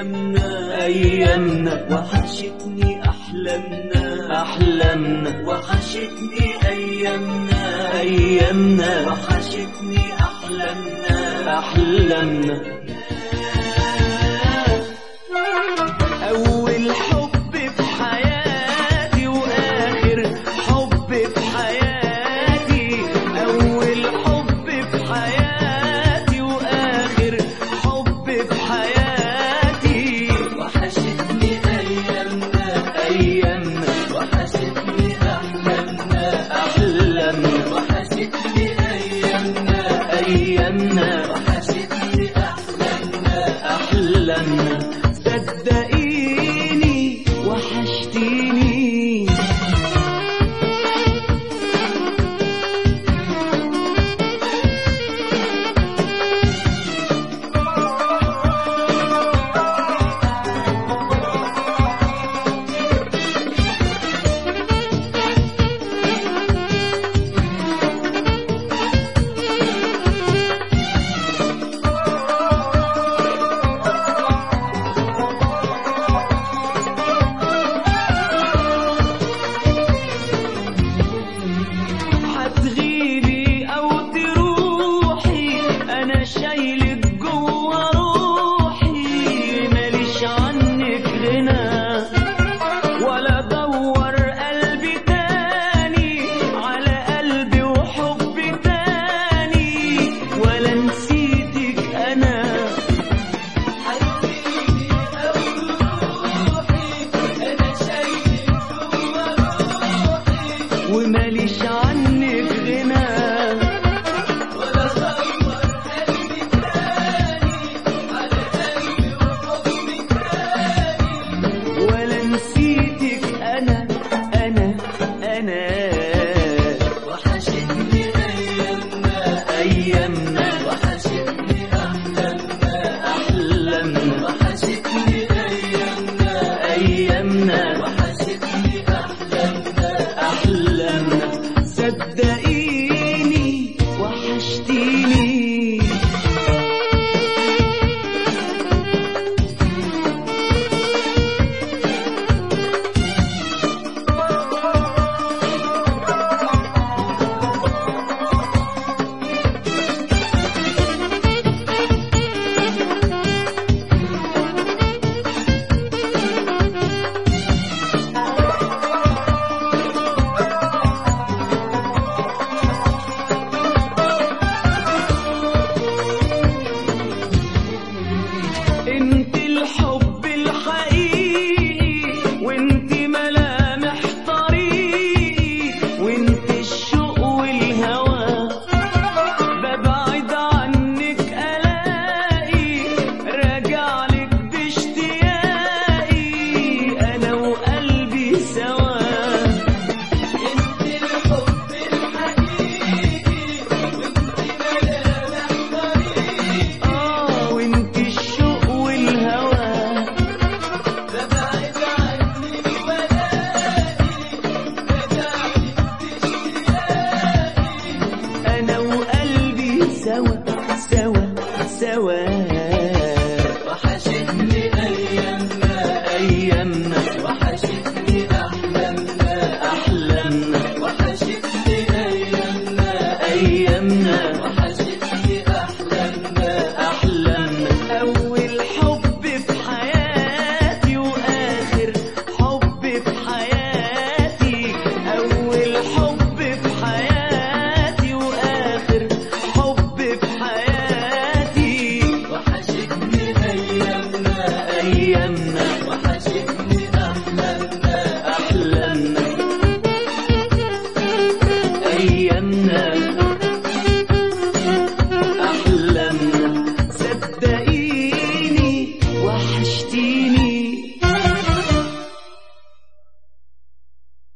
أيامنا وحشتني أحلامنا وحشتني أيامنا وحشتني أحلامنا أول حب في حياتي وآخر حب في حياتي، أول حب في حياتي وآخر حب في حياتي. وحشتني أيامنا وحشتني أحلامنا وحشتني أيامنا وحشتني أحلامنا. صدقيني وحشتيني شايلك جوا روحي، ماليش عنك غنى ولا دور قلبي تاني على قلبي وحب تاني، ولا نسيتك أنا. حبيبي أو روحي أنا شايلك جوا روحي ومالي